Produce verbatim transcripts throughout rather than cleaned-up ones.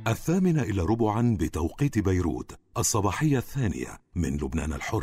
الثامنة إلى ربعا بتوقيت بيروت، الصباحية الثانية من لبنان الحر.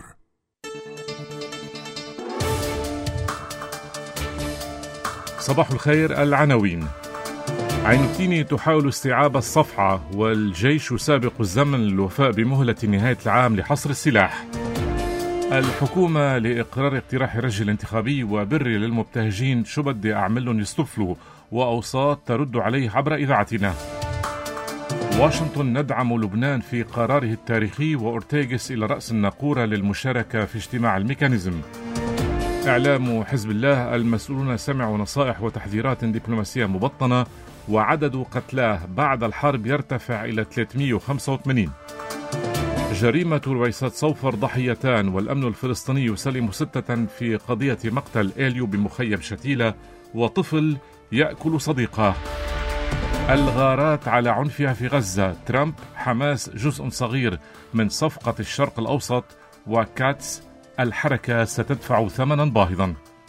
صباح الخير. العناوين: عين التيني تحاول استيعاب الصفعة، والجيش يسابق الزمن للوفاء بمهلة نهاية العام لحصر السلاح. الحكومة لإقرار اقتراح رجل انتخابي وبر للمبتهجين، شو بدي أعملهم يصطفلوا، وأوساط ترد عليه عبر إذاعتنا. واشنطن ندعم لبنان في قراره التاريخي، وأورتيغس إلى رأس الناقورة للمشاركة في اجتماع الميكانيزم. إعلام حزب الله: المسؤولون سمعوا نصائح وتحذيرات دبلوماسية مبطنة، وعدد قتلاه بعد الحرب يرتفع إلى ثلاثمئة وخمسة وثمانين. جريمة رويسات صوفر ضحيتان، والأمن الفلسطيني يسلم ستة في قضية مقتل إليو بمخيم شتيلة، وطفل يأكل صديقه. الغارات على عنفها في غزة، ترامب: حماس جزء صغير من صفقة الشرق الأوسط، وكاتس: الحركة ستدفع ثمنا باهظا.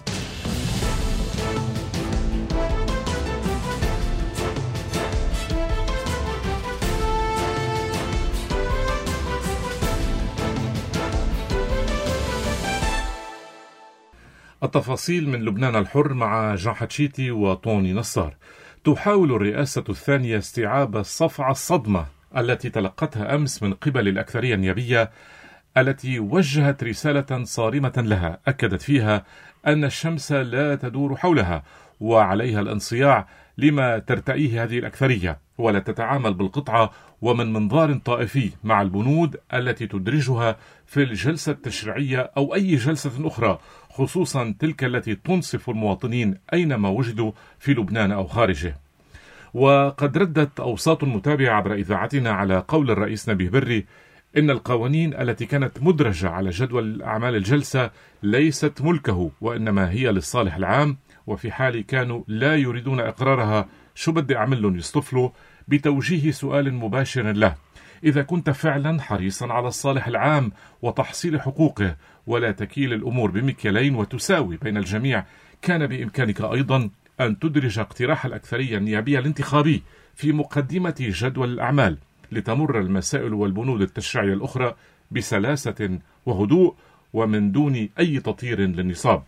التفاصيل من لبنان الحر مع جان حتشيتي وطوني نصار. تحاول الرئاسة الثانية استيعاب الصفعة الصدمة التي تلقتها أمس من قبل الأكثرية النيابية، التي وجهت رسالة صارمة لها أكدت فيها أن الشمس لا تدور حولها، وعليها الانصياع لما ترتئيه هذه الأكثرية، ولا تتعامل بالقطعة ومن منظار طائفي مع البنود التي تدرجها في الجلسة التشريعية أو أي جلسة أخرى، خصوصا تلك التي تنصف المواطنين أينما وجدوا في لبنان أو خارجه. وقد ردت أوساط متابعة عبر إذاعتنا على قول الرئيس نبيه بري إن القوانين التي كانت مدرجة على جدول أعمال الجلسة ليست ملكه، وإنما هي للصالح العام، وفي حال كانوا لا يريدون إقرارها شو بدي أعمل لهم يصطفلوا، بتوجيه سؤال مباشر له: إذا كنت فعلا حريصا على الصالح العام وتحصيل حقوقه ولا تكيل الأمور بمكيالين وتساوي بين الجميع، كان بإمكانك أيضا أن تدرج اقتراح الأكثرية النيابية الانتخابي في مقدمة جدول الأعمال، لتمر المسائل والبنود التشريعية الأخرى بسلاسة وهدوء ومن دون أي تطير للنصاب.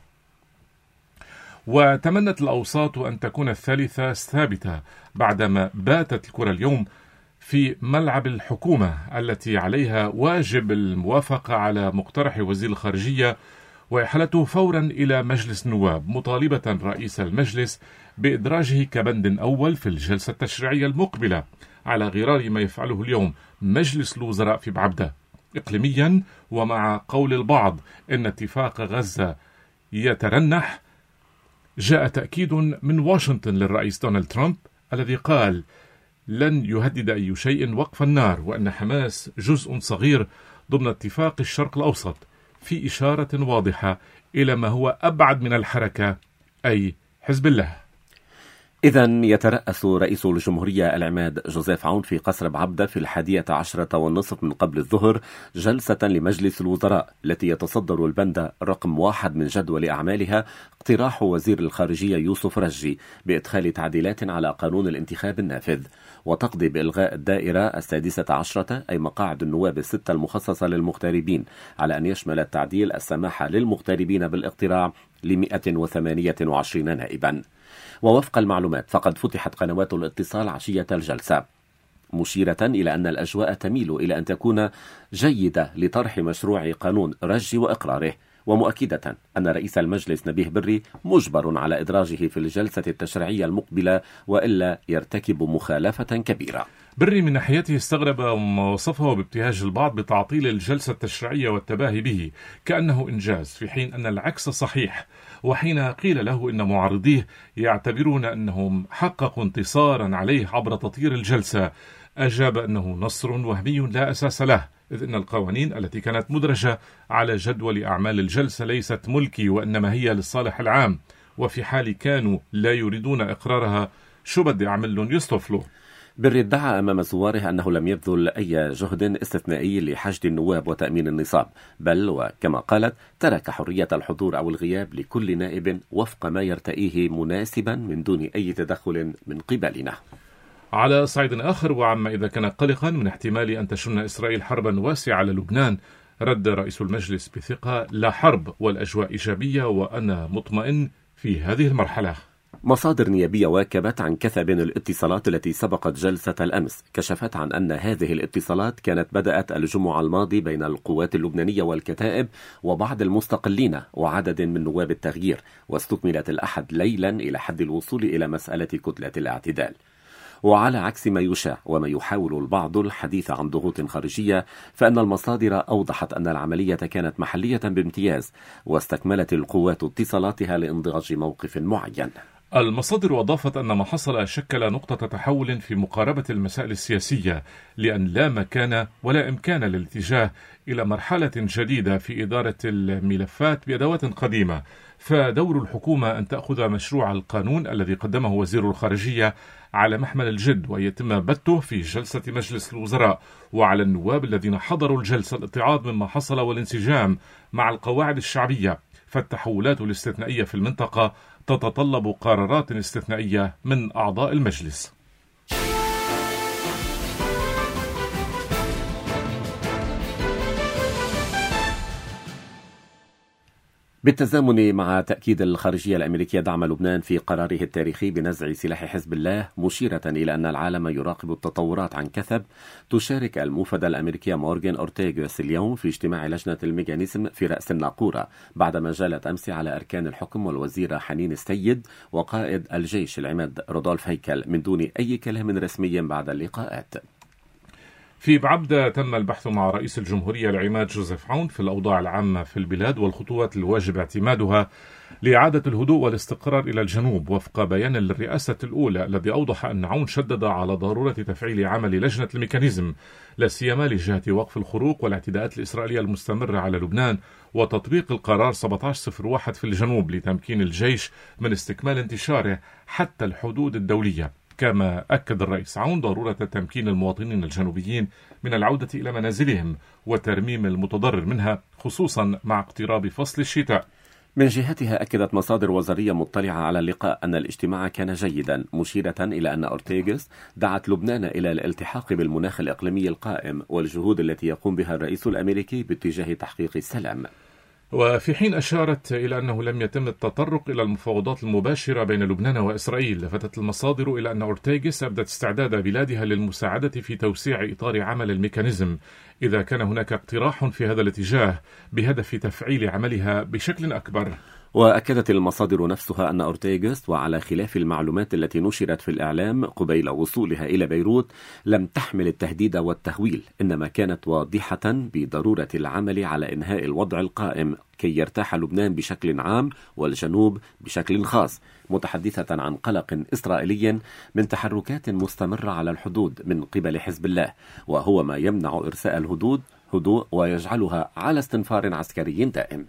وتمنت الأوساط أن تكون الثالثة ثابتة بعدما باتت الكرة اليوم في ملعب الحكومة التي عليها واجب الموافقة على مقترح وزير الخارجية وإحالته فورا إلى مجلس النواب، مطالبة رئيس المجلس بإدراجه كبند أول في الجلسة التشريعية المقبلة، على غرار ما يفعله اليوم مجلس الوزراء في بعبدة. إقليميا، ومع قول البعض إن اتفاق غزة يترنح، جاء تأكيد من واشنطن للرئيس دونالد ترامب الذي قال لن يهدد أي شيء وقف النار، وأن حماس جزء صغير ضمن اتفاق الشرق الأوسط، في إشارة واضحة إلى ما هو أبعد من الحركة، أي حزب الله. إذن يترأس رئيس الجمهورية العماد جوزيف عون في قصر بعبدة في الحادية عشرة والنصف من قبل الظهر جلسة لمجلس الوزراء التي يتصدر البند رقم واحد من جدول أعمالها اقتراح وزير الخارجية يوسف رجي بإدخال تعديلات على قانون الانتخاب النافذ، وتقضي بإلغاء الدائرة السادسة عشرة أي مقاعد النواب الستة المخصصة للمغتربين، على أن يشمل التعديل السماح للمغتربين بالاقتراع ل مئة وثمانية وعشرين نائبا. ووفق المعلومات فقد فتحت قنوات الاتصال عشية الجلسة، مشيرة إلى أن الأجواء تميل إلى أن تكون جيدة لطرح مشروع قانون رجي وإقراره، ومؤكدة أن رئيس المجلس نبيه بري مجبر على إدراجه في الجلسة التشريعية المقبلة، وإلا يرتكب مخالفة كبيرة. بري من ناحيته استغرب ما وصفه بابتهاج البعض بتعطيل الجلسة التشريعية والتباهي به كأنه إنجاز، في حين أن العكس صحيح. وحين قيل له إن معارضيه يعتبرون أنهم حققوا انتصارا عليه عبر تطير الجلسة، أجاب أنه نصر وهمي لا أساس له، إذ أن القوانين التي كانت مدرجة على جدول أعمال الجلسة ليست ملكي، وإنما هي للصالح العام، وفي حال كانوا لا يريدون إقرارها شو بدي أعمل لهم يصطفلوا. بري ادعى أمام زواره أنه لم يبذل أي جهد استثنائي لحشد النواب وتأمين النصاب، بل وكما قالت ترك حرية الحضور أو الغياب لكل نائب وفق ما يرتئيه مناسبا من دون أي تدخل من قبلنا. على صعيد آخر، وعما إذا كان قلقا من احتمال أن تشن إسرائيل حربا واسعة على لبنان، رد رئيس المجلس بثقة: لا حرب والأجواء إيجابية وأنا مطمئن في هذه المرحلة. مصادر نيابية واكبت عن كثب الاتصالات التي سبقت جلسة الأمس كشفت عن أن هذه الاتصالات كانت بدأت الجمعة الماضي بين القوات اللبنانية والكتائب وبعض المستقلين وعدد من نواب التغيير، واستكملت الأحد ليلا إلى حد الوصول إلى مسألة كتلة الاعتدال. وعلى عكس ما يشاع وما يحاول البعض الحديث عن ضغوط خارجية، فإن المصادر أوضحت أن العملية كانت محلية بامتياز، واستكملت القوات اتصالاتها لانضراج موقف معين. المصادر أضافت أن ما حصل شكل نقطة تحول في مقاربة المسائل السياسية، لأن لا مكان ولا إمكان للاتجاه إلى مرحلة جديدة في إدارة الملفات بأدوات قديمة، فدور الحكومة أن تأخذ مشروع القانون الذي قدمه وزير الخارجية على محمل الجد ويتم بته في جلسة مجلس الوزراء، وعلى النواب الذين حضروا الجلسة الاتعاظ مما حصل والانسجام مع القواعد الشعبية، فالتحولات الاستثنائية في المنطقة تتطلب قرارات استثنائية من أعضاء المجلس. بالتزامن مع تأكيد الخارجية الأمريكية دعم لبنان في قراره التاريخي بنزع سلاح حزب الله، مشيرة إلى أن العالم يراقب التطورات عن كثب، تشارك الموفدة الأمريكية مورغان أورتيغوس اليوم في اجتماع لجنة الميكانيزم في رأس الناقورة، بعدما جالت أمس على أركان الحكم والوزيرة حنين السيد وقائد الجيش العماد رودولف هيكل من دون أي كلام رسمي بعد اللقاءات. في بعبدة تم البحث مع رئيس الجمهورية العماد جوزيف عون في الأوضاع العامة في البلاد والخطوات الواجب اعتمادها لإعادة الهدوء والاستقرار إلى الجنوب، وفق بيان للرئاسة الأولى الذي أوضح أن عون شدد على ضرورة تفعيل عمل لجنة الميكانيزم لا سيما لجهة وقف الخروق والاعتداءات الإسرائيلية المستمرة على لبنان وتطبيق القرار سبعة عشر صفر واحد في الجنوب لتمكين الجيش من استكمال انتشاره حتى الحدود الدولية. كما أكد الرئيس عون ضرورة تمكين المواطنين الجنوبيين من العودة إلى منازلهم وترميم المتضرر منها، خصوصا مع اقتراب فصل الشتاء. من جهتها أكدت مصادر وزارية مطلعة على اللقاء أن الاجتماع كان جيدا، مشيرة إلى أن أورتيغوس دعت لبنان إلى الالتحاق بالمناخ الإقليمي القائم والجهود التي يقوم بها الرئيس الأمريكي باتجاه تحقيق السلام. وفي حين أشارت إلى أنه لم يتم التطرق إلى المفاوضات المباشرة بين لبنان وإسرائيل، لفتت المصادر إلى أن أورتيغوس أبدت استعداد بلادها للمساعدة في توسيع إطار عمل الميكانيزم إذا كان هناك اقتراح في هذا الاتجاه بهدف تفعيل عملها بشكل أكبر. وأكدت المصادر نفسها أن أورتيغوس، وعلى خلاف المعلومات التي نشرت في الإعلام قبيل وصولها إلى بيروت، لم تحمل التهديد والتهويل، إنما كانت واضحة بضرورة العمل على إنهاء الوضع القائم كي يرتاح لبنان بشكل عام والجنوب بشكل خاص، متحدثة عن قلق إسرائيلي من تحركات مستمرة على الحدود من قبل حزب الله، وهو ما يمنع إرساء الهدود هدوء ويجعلها على استنفار عسكري دائم.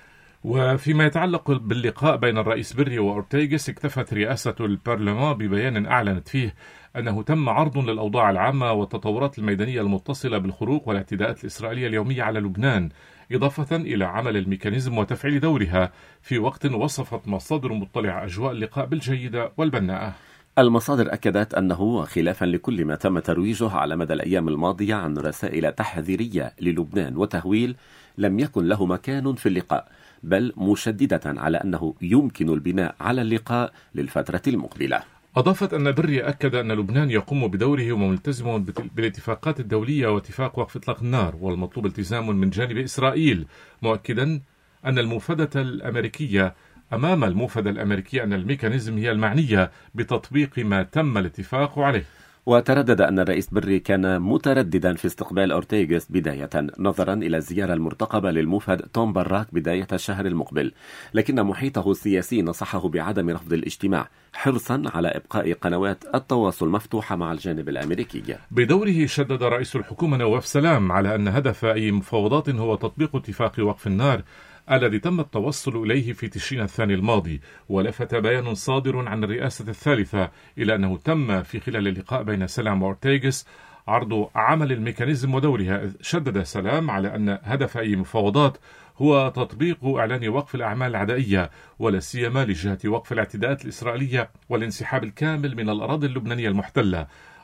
وفيما يتعلق باللقاء بين الرئيس بري وأورتيغوس، اكتفت رئاسة البرلمان ببيان أعلنت فيه أنه تم عرض للأوضاع العامة والتطورات الميدانية المتصلة بالخروق والاعتداءات الإسرائيلية اليومية على لبنان، إضافة إلى عمل الميكانيزم وتفعيل دورها، في وقت وصفت مصادر مطلعة أجواء اللقاء بالجيدة والبناءة. المصادر أكدت أنه خلافا لكل ما تم ترويجه على مدى الأيام الماضية عن رسائل تحذيرية للبنان وتهويل، لم يكن له مكان في اللقاء، بل مشددة على أنه يمكن البناء على اللقاء للفترة المقبلة. أضافت أن بري أكد أن لبنان يقوم بدوره وملتزم بالاتفاقات الدولية واتفاق وقف إطلاق النار، والمطلوب التزام من جانب إسرائيل، مؤكدا أن الموفدة الأمريكية أمام الموفدة الأمريكية أن الميكانيزم هي المعنية بتطبيق ما تم الاتفاق عليه. وتردد أن الرئيس بري كان مترددا في استقبال أورتيغوس بداية، نظرا إلى الزيارة المرتقبة للموفد توم براك بداية الشهر المقبل، لكن محيطه السياسي نصحه بعدم رفض الاجتماع، حرصا على إبقاء قنوات التواصل مفتوحة مع الجانب الأمريكي. بدوره شدد رئيس الحكومة نواف سلام على أن هدف أي مفاوضات هو تطبيق اتفاق وقف النار الذي تم التوصل إليه في تشرين الثاني الماضي، ولفت بيان صادر عن الرئاسة الثالثة إلى أنه تم في خلال اللقاء بين سلام وأورتيغوس عرض عمل الميكانيزم ودورها. شدد سلام على أن هدف أي مفاوضات هو تطبيق إعلان وقف الأعمال العدائية، ولا سيما لجهة وقف الاعتداءات الإسرائيلية والانسحاب الكامل من الأراضي اللبنانية المحتلة،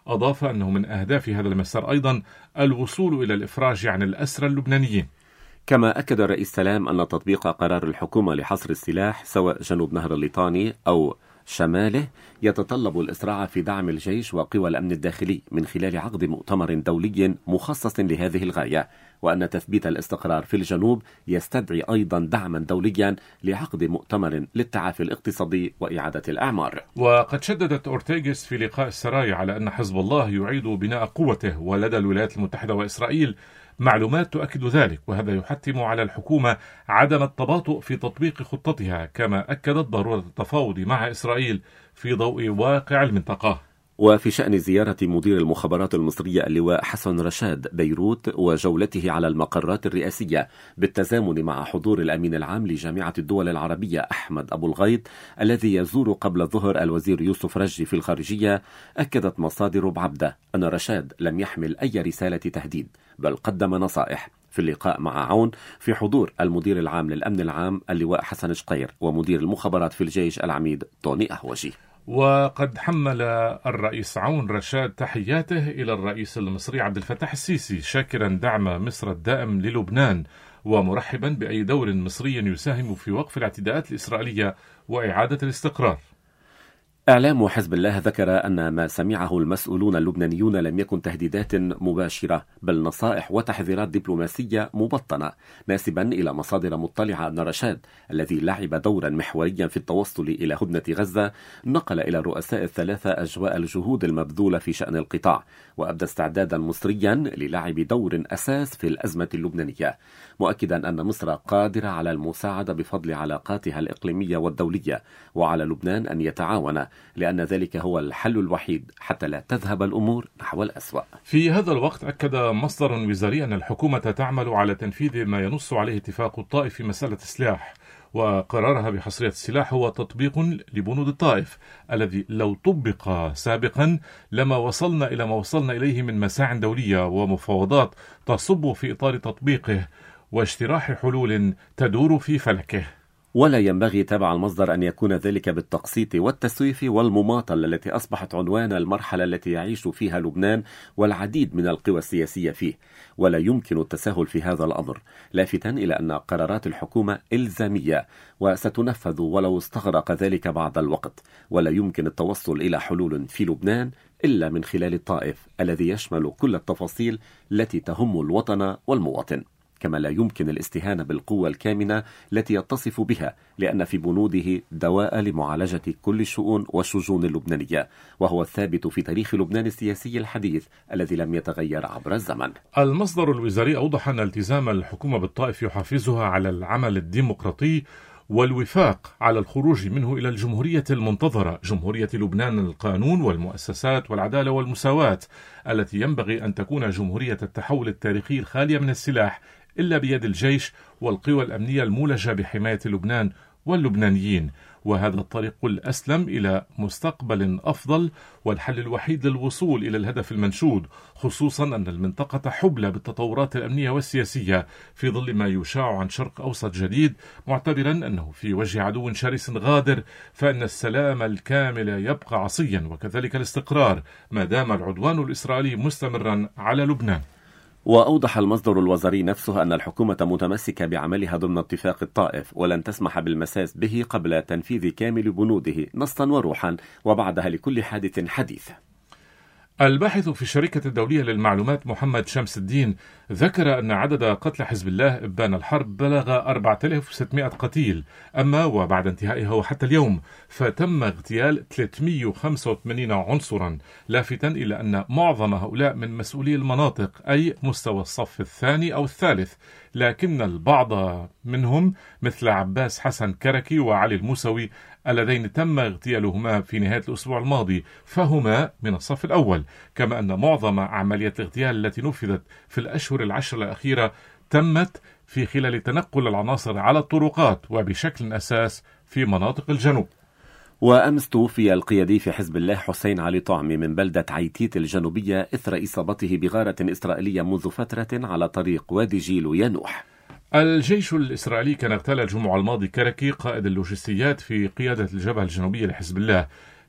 أضاف أنه من أهداف هذا المسار أيضا الوصول إلى الإفراج عن الأسرى اللبنانيين. كما أكد الرئيس سلام أن تطبيق قرار الحكومة لحصر السلاح سواء جنوب نهر الليطاني أو شماله يتطلب الإسراع في دعم الجيش وقوى الأمن الداخلي من خلال عقد مؤتمر دولي مخصص لهذه الغاية، وأن تثبيت الاستقرار في الجنوب يستدعي أيضا دعما دوليا لعقد مؤتمر للتعافي الاقتصادي وإعادة الأعمار. وقد شددت أورتيغيس في لقاء السرايا على أن حزب الله يعيد بناء قوته، ولدى الولايات المتحدة وإسرائيل معلومات تؤكد ذلك، وهذا يحتم على الحكومة عدم التباطؤ في تطبيق خطتها، كما أكدت ضرورة التفاوض مع إسرائيل في ضوء واقع المنطقة. وفي شأن زيارة مدير المخابرات المصرية اللواء حسن رشاد بيروت وجولته على المقرات الرئاسية بالتزامن مع حضور الأمين العام لجامعة الدول العربية أحمد أبو الغيط الذي يزور قبل الظهر الوزير يوسف رجي في الخارجية، أكدت مصادر بعبدة أن رشاد لم يحمل أي رسالة تهديد، بل قدم نصائح. في اللقاء مع عون في حضور المدير العام للأمن العام اللواء حسن شقير ومدير المخابرات في الجيش العميد توني أهوجي. وقد حمل الرئيس عون رشاد تحياته إلى الرئيس المصري عبد الفتاح السيسي، شاكرا دعم مصر الدائم للبنان ومرحبا بأي دور مصري يساهم في وقف الاعتداءات الإسرائيلية وإعادة الاستقرار. إعلام حزب الله ذكر أن ما سمعه المسؤولون اللبنانيون لم يكن تهديدات مباشرة، بل نصائح وتحذيرات دبلوماسية مبطنة، ناسبا إلى مصادر مطلعة أن رشاد الذي لعب دورا محوريا في التوصل إلى هدنة غزة نقل إلى الرؤساء الثلاثة أجواء الجهود المبذولة في شأن القطاع، وأبدى استعدادا مصريا للعب دور أساس في الأزمة اللبنانية، مؤكدا أن مصر قادرة على المساعدة بفضل علاقاتها الإقليمية والدولية، وعلى لبنان أن يتعاون لأن ذلك هو الحل الوحيد حتى لا تذهب الأمور نحو الأسوأ. في هذا الوقت أكد مصدر وزاري أن الحكومة تعمل على تنفيذ ما ينص عليه اتفاق الطائف في مسألة السلاح، وقرارها بحصرية السلاح هو تطبيق لبنود الطائف الذي لو طبق سابقا لما وصلنا إلى ما وصلنا إليه من مساع دولية ومفاوضات تصب في إطار تطبيقه واجتراح حلول تدور في فلكه. ولا ينبغي تبع المصدر أن يكون ذلك بالتقسيط والتسويف والمماطلة التي أصبحت عنوان المرحلة التي يعيش فيها لبنان والعديد من القوى السياسية فيه، ولا يمكن التساهل في هذا الأمر، لافتا إلى أن قرارات الحكومة إلزامية وستنفذ ولو استغرق ذلك بعض الوقت، ولا يمكن التوصل إلى حلول في لبنان إلا من خلال الطائف الذي يشمل كل التفاصيل التي تهم الوطن والمواطن، كما لا يمكن الاستهانة بالقوة الكامنة التي يتصف بها، لأن في بنوده دواء لمعالجة كل الشؤون والشجون اللبنانية، وهو الثابت في تاريخ لبنان السياسي الحديث الذي لم يتغير عبر الزمن. المصدر الوزاري أوضح أن التزام الحكومة بالطائف يحفزها على العمل الديمقراطي والوفاق على الخروج منه إلى الجمهورية المنتظرة، جمهورية لبنان القانون والمؤسسات والعدالة والمساواة، التي ينبغي أن تكون جمهورية التحول التاريخي الخالية من السلاح إلا بيد الجيش والقوى الأمنية المولجة بحماية لبنان واللبنانيين، وهذا الطريق الأسلم إلى مستقبل أفضل والحل الوحيد للوصول إلى الهدف المنشود، خصوصا أن المنطقة حبلى بالتطورات الأمنية والسياسية في ظل ما يشاع عن شرق أوسط جديد، معتبرا أنه في وجه عدو شرس غادر فإن السلام الكامل يبقى عصيا، وكذلك الاستقرار ما دام العدوان الإسرائيلي مستمرا على لبنان. وأوضح المصدر الوزاري نفسه أن الحكومة متمسكة بعملها ضمن اتفاق الطائف ولن تسمح بالمساس به قبل تنفيذ كامل بنوده نصا وروحا، وبعدها لكل حادث حديث. الباحث في الشركة الدولية للمعلومات محمد شمس الدين ذكر أن عدد قتل حزب الله إبان الحرب بلغ أربعة آلاف وستمائة قتيل، أما وبعد انتهائها وحتى اليوم فتم اغتيال ثلاثمائة وخمسة وثمانين عنصرا، لافتا إلى أن معظم هؤلاء من مسؤولي المناطق أي مستوى الصف الثاني أو الثالث، لكن البعض منهم مثل عباس حسن كركي وعلي الموسوي اللذين تم اغتيالهما في نهاية الأسبوع الماضي فهما من الصف الأول، كما أن معظم عمليات الاغتيال التي نفذت في الأشهر العشر الأخيرة تمت في خلال تنقل العناصر على الطرقات وبشكل أساس في مناطق الجنوب. وأمس توفي القيادي في حزب الله حسين علي طعمي من بلدة عيتيت الجنوبية إثر إصابته بغارة إسرائيلية منذ فترة على طريق وادي جيلو ينوح. الجيش الإسرائيلي كان اغتال الجمعة الماضي كركي قائد اللوجستيات في قيادة الجبهة الجنوبية لحزب الله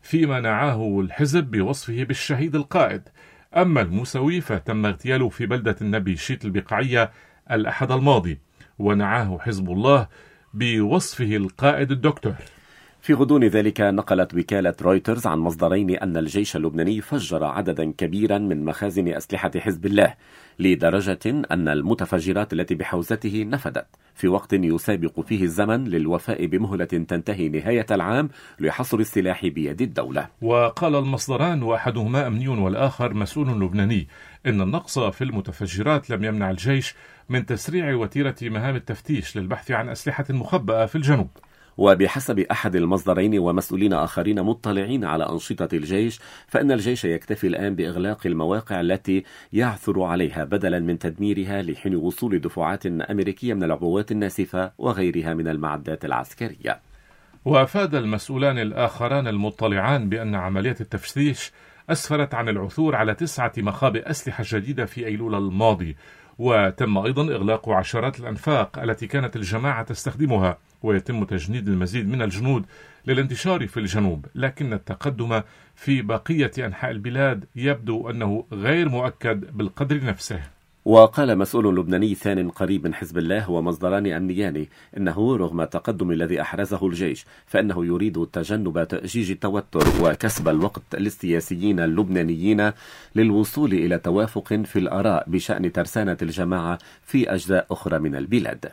فيما نعاه الحزب بوصفه بالشهيد القائد. أما الموسوي فتم اغتياله في بلدة النبي شيت البقاعية الأحد الماضي، ونعاه حزب الله بوصفه القائد الدكتور. في غضون ذلك نقلت وكالة رويترز عن مصدرين أن الجيش اللبناني فجر عددا كبيرا من مخازن أسلحة حزب الله، لدرجة أن المتفجرات التي بحوزته نفدت في وقت يسابق فيه الزمن للوفاء بمهلة تنتهي نهاية العام لحصر السلاح بيد الدولة. وقال المصدران وأحدهما أمني والآخر مسؤول لبناني إن النقص في المتفجرات لم يمنع الجيش من تسريع وتيرة مهام التفتيش للبحث عن أسلحة مخبأة في الجنوب. وبحسب أحد المصدرين ومسؤولين آخرين مطلعين على أنشطة الجيش، فإن الجيش يكتفي الآن بإغلاق المواقع التي يعثر عليها بدلا من تدميرها لحين وصول دفعات أمريكية من العبوات الناسفة وغيرها من المعدات العسكرية. وأفاد المسؤولان الآخران المطلعان بأن عملية التفتيش أسفرت عن العثور على تسعة مخابئ أسلحة جديدة في أيلول الماضي، وتم أيضا إغلاق عشرات الأنفاق التي كانت الجماعة تستخدمها، ويتم تجنيد المزيد من الجنود للانتشار في الجنوب، لكن التقدم في بقية أنحاء البلاد يبدو أنه غير مؤكد بالقدر نفسه. وقال مسؤول لبناني ثان قريب من حزب الله ومصدران أمنيان إنه رغم التقدم الذي أحرزه الجيش فإنه يريد تجنب تأجيج التوتر وكسب الوقت للسياسيين اللبنانيين للوصول إلى توافق في الآراء بشأن ترسانة الجماعة في أجزاء أخرى من البلاد.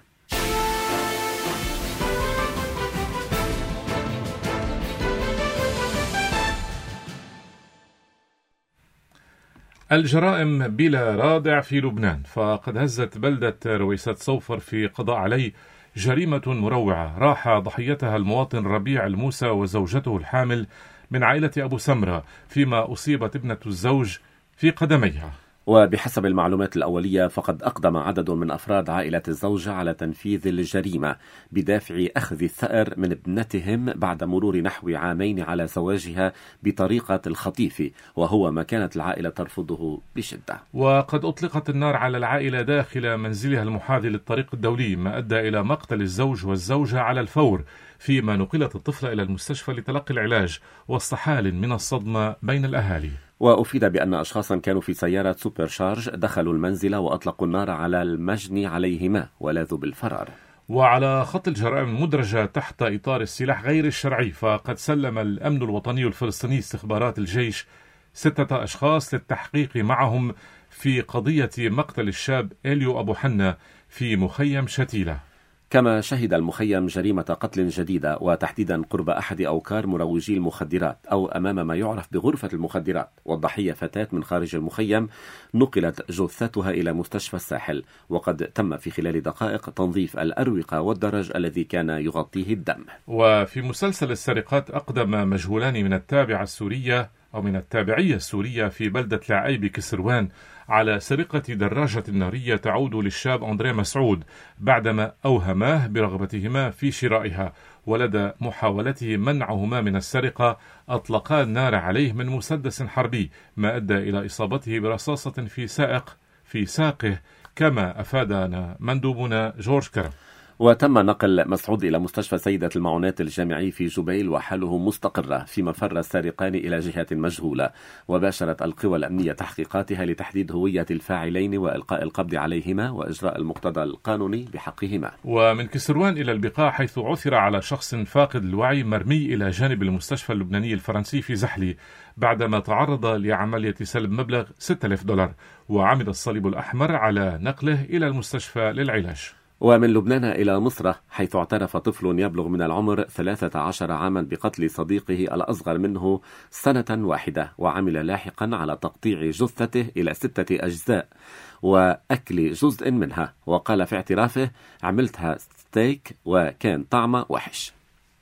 الجرائم بلا رادع في لبنان، فقد هزت بلدة رويسات صوفر في قضاء علي جريمة مروعة راح ضحيتها المواطن ربيع الموسى وزوجته الحامل من عائلة أبو سمرة، فيما أصيبت ابنة الزوج في قدميها. وبحسب المعلومات الأولية فقد أقدم عدد من أفراد عائلة الزوجة على تنفيذ الجريمة بدافع أخذ الثأر من ابنتهم بعد مرور نحو عامين على زواجها بطريقة الخطيف، وهو ما كانت العائلة ترفضه بشدة. وقد أطلقت النار على العائلة داخل منزلها المحاذي للطريق الدولي، ما أدى إلى مقتل الزوج والزوجة على الفور، فيما نقلت الطفلة إلى المستشفى لتلقي العلاج وسط حال من الصدمة بين الأهالي. وأفيد بأن أشخاصا كانوا في سيارة سوبر شارج دخلوا المنزل وأطلقوا النار على المجني عليهما ولاذوا بالفرار. وعلى خط الجرائم المدرجة تحت إطار السلاح غير الشرعي، فقد سلم الأمن الوطني الفلسطيني استخبارات الجيش ستة أشخاص للتحقيق معهم في قضية مقتل الشاب إليو أبو حنا في مخيم شتيلة. كما شهد المخيم جريمة قتل جديدة، وتحديدا قرب أحد أوكار مروجي المخدرات أو أمام ما يعرف بغرفة المخدرات، والضحية فتاة من خارج المخيم نقلت جثتها إلى مستشفى الساحل، وقد تم في خلال دقائق تنظيف الأروقة والدرج الذي كان يغطيه الدم. وفي مسلسل السرقات أقدم مجهولان من التابعة السورية أو من التابعية السورية في بلدة العايبي كسروان على سرقة دراجة نارية تعود للشاب أندري مسعود بعدما أوهماه برغبتهما في شرائها، ولدى محاولته منعهما من السرقة أطلقا النار عليه من مسدس حربي، ما أدى إلى إصابته برصاصة في سائق في ساقه، كما أفادنا مندوبنا جورج كرم. وتم نقل مسعود إلى مستشفى سيدة المعونات الجامعي في جبيل وحاله مستقرة، فيما فر السارقان إلى جهة مجهولة. وباشرت القوى الأمنية تحقيقاتها لتحديد هوية الفاعلين وإلقاء القبض عليهما وإجراء المقتضى القانوني بحقهما. ومن كسروان إلى البقاع، حيث عثر على شخص فاقد الوعي مرمي إلى جانب المستشفى اللبناني الفرنسي في زحلي بعدما تعرض لعملية سلب مبلغ ستة آلاف دولار، وعمد الصليب الأحمر على نقله إلى المستشفى للعلاج. ومن لبنان إلى مصر، حيث اعترف طفل يبلغ من العمر ثلاثة عشر عاما بقتل صديقه الأصغر منه سنة واحدة، وعمل لاحقا على تقطيع جثته إلى ستة أجزاء وأكل جزء منها، وقال في اعترافه: عملتها ستيك وكان طعمه وحش.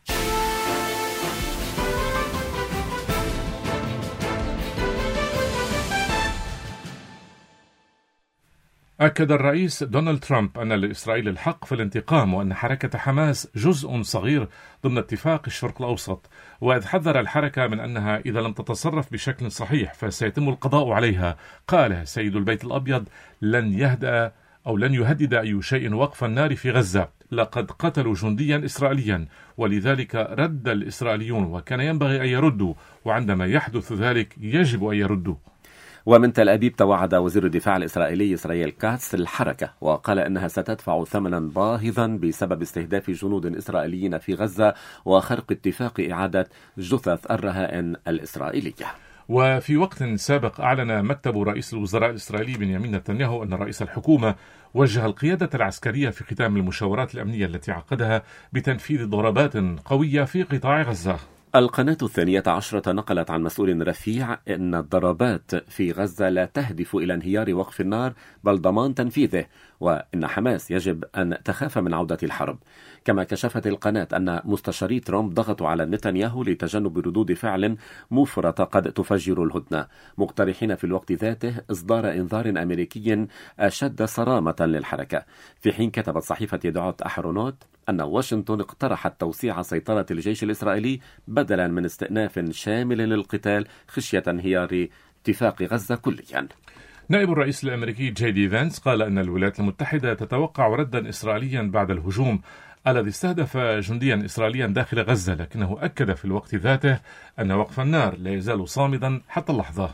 أكد الرئيس دونالد ترامب أن لإسرائيل الحق في الانتقام، وأن حركة حماس جزء صغير ضمن اتفاق الشرق الأوسط، وإذ حذر الحركة من أنها إذا لم تتصرف بشكل صحيح فسيتم القضاء عليها. قال سيد البيت الأبيض: لن يهدأ أو لن يهدد أي شيء وقف النار في غزة. لقد قتلوا جنديا إسرائيليا، ولذلك رد الإسرائيليون وكان ينبغي أن يردوا، وعندما يحدث ذلك يجب أن يردوا. ومن تل أبيب توعد وزير الدفاع الإسرائيلي إسرائيل كاتس الحركة، وقال أنها ستدفع ثمنا باهظا بسبب استهداف جنود إسرائيليين في غزة وخرق اتفاق إعادة جثث الرهائن الإسرائيلية. وفي وقت سابق أعلن مكتب رئيس الوزراء الإسرائيلي بنيامين نتنياهو أن رئيس الحكومة وجه القيادة العسكرية في ختام المشاورات الأمنية التي عقدها بتنفيذ ضربات قوية في قطاع غزة. القناة الثانية عشرة نقلت عن مسؤول رفيع أن الضربات في غزة لا تهدف إلى انهيار وقف النار بل ضمان تنفيذه، وأن حماس يجب أن تخاف من عودة الحرب. كما كشفت القناة أن مستشاري ترامب ضغطوا على نتنياهو لتجنب ردود فعل مفرطة قد تفجر الهدنة، مقترحين في الوقت ذاته إصدار إنذار أمريكي أشد صرامة للحركة. في حين كتبت صحيفة يدعوت أحرونوت أن واشنطن اقترحت توسيع سيطرة الجيش الإسرائيلي بدلا من استئناف شامل للقتال خشية انهيار اتفاق غزة كليا. نائب الرئيس الأمريكي جي دي فانس قال أن الولايات المتحدة تتوقع ردا إسرائيليا بعد الهجوم الذي استهدف جنديا إسرائيليا داخل غزة، لكنه أكد في الوقت ذاته أن وقف النار لا يزال صامدا حتى اللحظة.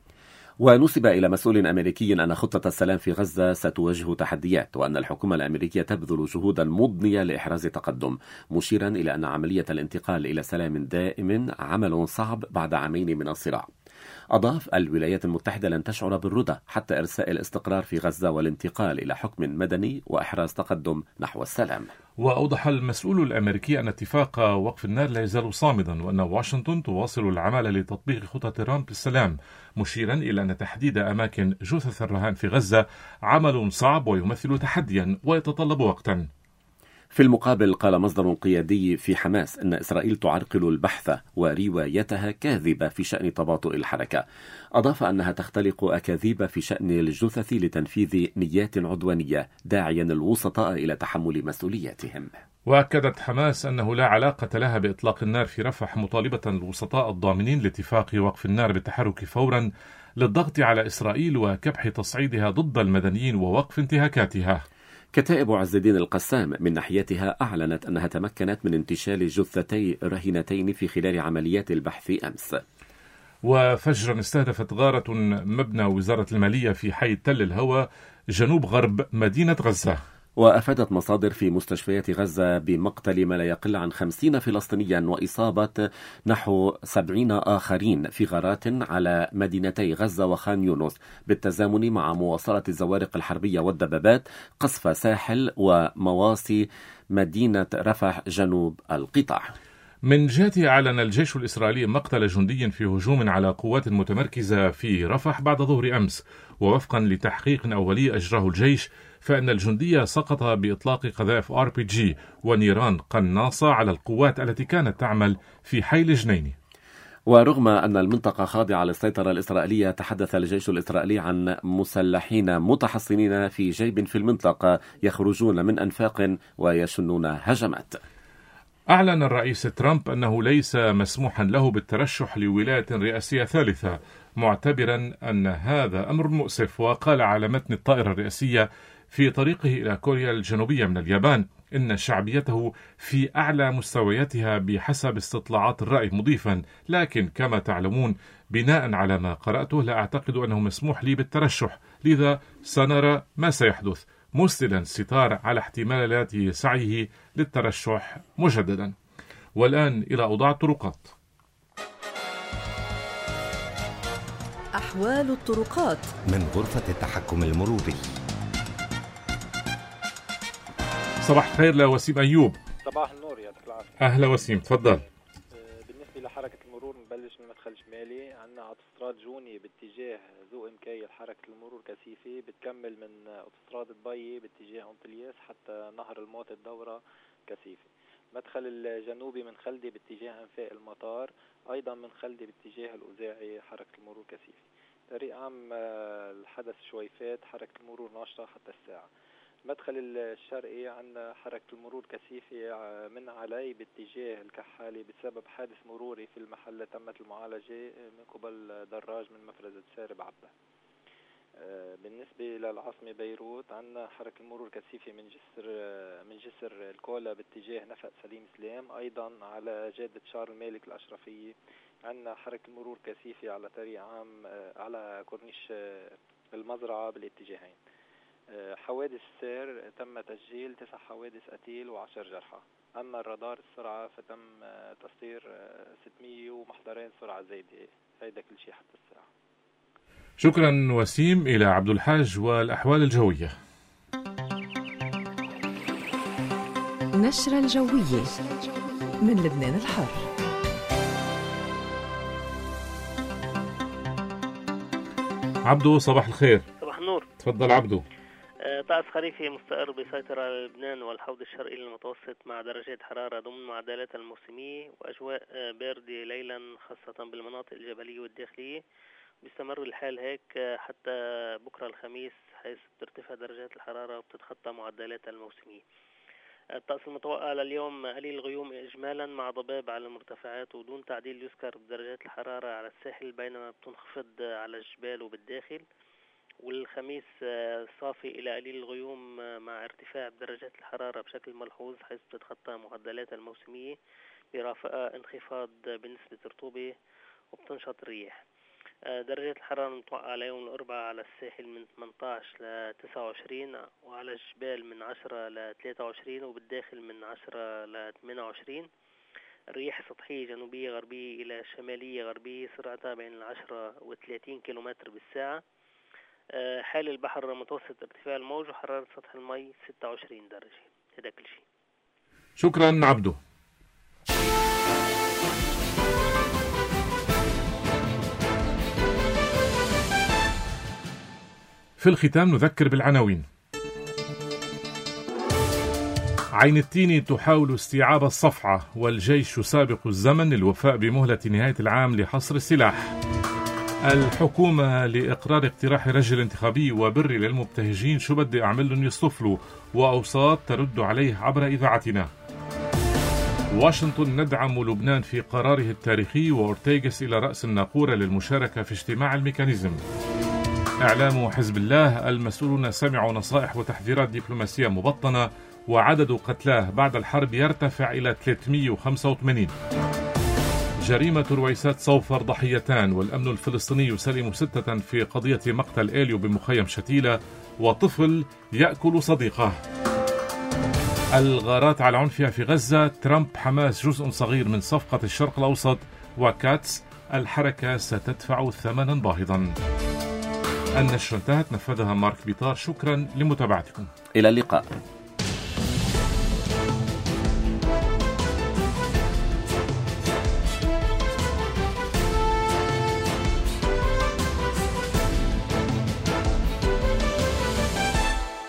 ونسب إلى مسؤول أمريكي أن خطة السلام في غزة ستواجه تحديات، وأن الحكومة الأمريكية تبذل جهودا مضنية لإحراز تقدم، مشيرا إلى أن عملية الانتقال إلى سلام دائم عمل صعب بعد عامين من الصراع. أضاف: الولايات المتحدة لن تشعر بالرضا حتى إرساء الاستقرار في غزة والانتقال إلى حكم مدني وإحراز تقدم نحو السلام. وأوضح المسؤول الأمريكي أن اتفاق وقف النار لا يزال صامدا، وأن واشنطن تواصل العمل لتطبيق خطة ترامب للسلام، مشيرا إلى أن تحديد أماكن جثث الرهان في غزة عمل صعب ويمثل تحديا ويتطلب وقتا. في المقابل قال مصدر قيادي في حماس أن إسرائيل تعرقل البحث وروايتها كاذبة في شأن تباطؤ الحركة. أضاف أنها تختلق أكاذيب في شأن الجثث لتنفيذ نيات عدوانية، داعيا الوسطاء إلى تحمل مسؤولياتهم. وأكدت حماس أنه لا علاقة لها بإطلاق النار في رفح، مطالبة الوسطاء الضامنين لاتفاق وقف النار بالتحرك فورا للضغط على إسرائيل وكبح تصعيدها ضد المدنيين ووقف انتهاكاتها. كتائب عز الدين القسام من ناحيتها أعلنت أنها تمكنت من انتشال جثتي رهينتين في خلال عمليات البحث أمس. وفجرا استهدفت غارة مبنى وزارة المالية في حي تل الهوى جنوب غرب مدينة غزة. وأفادت مصادر في مستشفيات غزة بمقتل ما لا يقل عن خمسين فلسطينيا وإصابة نحو سبعين آخرين في غارات على مدينتي غزة وخان يونس، بالتزامن مع مواصلة الزوارق الحربية والدبابات قصف ساحل ومواصي مدينة رفح جنوب القطاع. من جهته أعلن الجيش الإسرائيلي مقتل جندي في هجوم على قوات متمركزة في رفح بعد ظهر أمس، ووفقا لتحقيق أولي أجراه الجيش فإن الجندي سقط بإطلاق قذائف آر بي جي ونيران قناصة على القوات التي كانت تعمل في حي الجنيني. ورغم أن المنطقة خاضعة للسيطرة الإسرائيلية، تحدث الجيش الإسرائيلي عن مسلحين متحصنين في جيب في المنطقة يخرجون من أنفاق ويشنون هجمات. أعلن الرئيس ترامب أنه ليس مسموحا له بالترشح لولاية رئاسية ثالثة، معتبرا أن هذا أمر مؤسف. وقال على متن الطائرة الرئاسية في طريقه إلى كوريا الجنوبية من اليابان إن شعبيته في أعلى مستوياتها بحسب استطلاعات الرأي، مضيفا: لكن كما تعلمون بناء على ما قرأته لا أعتقد أنه مسموح لي بالترشح، لذا سنرى ما سيحدث، مسدلا الستار على احتمالات سعيه للترشح مجددا. والآن إلى أوضاع الطرقات. أحوال الطرقات من غرفة التحكم المروري. صباح الخير لوسيم أيوب. صباح النور، يعطيك العافية. أهلا وسيم، تفضل. بالنسبة لحركة المرور نبلش من مدخل شمالي، عندنا أوتوستراد جوني باتجاه ذو إمكاية حركة المرور كثيفة، بتكمل من أوتوستراد البي باتجاه أنطلياس حتى نهر الموت الدورة كثيفة. مدخل الجنوبي من خلدي باتجاه أنفاق المطار، أيضا من خلدي باتجاه الأوزاعي حركة المرور كثيفة. طريق عام الحدث شويفات حركة المرور ناشطة حتى الساعة. مدخل الشرقي عندنا حركة المرور كثيفة من علي باتجاه الكحالي بسبب حادث مروري في المحل تمت المعالجة من قبل دراج من مفرزة سارب عبده. بالنسبة للعاصمة بيروت عندنا حركة المرور كثيفة من جسر من جسر الكولا باتجاه نفق سليم سلام، أيضا على جادة شارل المالك الأشرفية عندنا حركة المرور كثيفة على طريق عام على كورنيش المزرعة بالاتجاهين. حوادث السير تم تسجيل تسع حوادث قتيل وعشر جرحى. أما الرادار السرعة فتم تصدير ستمية ومحضرين سرعة زايدة. هيدا كل شيء حتى الساعة. شكرا وسيم. إلى عبد الحاج والأحوال الجوية. نشرة الجوية من لبنان الحر. عبدو صباح الخير. صباح النور. تفضل عبدو. طقس خريفي مستقر بيسيطر على لبنان والحوض الشرقي للمتوسط مع درجات حرارة ضمن معدلات الموسمية وأجواء باردة ليلا خاصة بالمناطق الجبلية والداخلية. بيستمر الحال هيك حتى بكرة الخميس حيث بترتفع درجات الحرارة وبتتخطى معدلات الموسمية. الطقس المتوقع لليوم قليل الغيوم إجمالا مع ضباب على المرتفعات ودون تعديل يذكر بدرجات الحرارة على الساحل بينما بتنخفض على الجبال وبالداخل. والخميس صافي إلى قليل الغيوم مع ارتفاع بدرجات الحرارة بشكل ملحوظ حيث بتتخطى معدلات الموسمية برافقة انخفاض بنسبة الرطوبة وبتنشط الرياح. درجات الحرارة المتوقعة ليوم الأربعاء على الساحل من ثمانية عشر ل تسعة وعشرين وعلى الجبال من عشرة ل ثلاثة وعشرين وبالداخل من عشرة ل ثمانية وعشرين. الرياح سطحية جنوبية غربية إلى شمالية غربية سرعتها بين العشرة وثلاثين كيلومتر بالساعة. حال البحر متوسط ارتفاع الموج وحرارة سطح المي ستة وعشرين درجة. هذا كل شيء. شكرا عبدو. في الختام نذكر بالعناوين. عين التين تحاول استيعاب الصفعة والجيش يسابق الزمن للوفاء بمهلة نهاية العام لحصر السلاح. الحكومة لإقرار اقتراح رجل انتخابي وبر للمبتهجين شو بدي أعمل يصطفلوا وأوساط ترد عليه عبر إذاعتنا. واشنطن ندعم لبنان في قراره التاريخي وأورتيغس إلى رأس الناقورة للمشاركة في اجتماع الميكانيزم. إعلام حزب الله المسؤولون سمعوا نصائح وتحذيرات دبلوماسية مبطنة وعدد قتلاه بعد الحرب يرتفع إلى ثلاثمئة وخمسة وثمانين. جريمة رويسات صوفر ضحيتان والأمن الفلسطيني يسلم ستة في قضية مقتل إليو بمخيم شتيلة وطفل يأكل صديقه. الغارات على عنفها في غزة، ترامب حماس جزء صغير من صفقة الشرق الأوسط وكاتس الحركة ستدفع ثمنا باهظا. النشرة انتهت، نفذها مارك بيطار. شكرا لمتابعتكم. إلى اللقاء.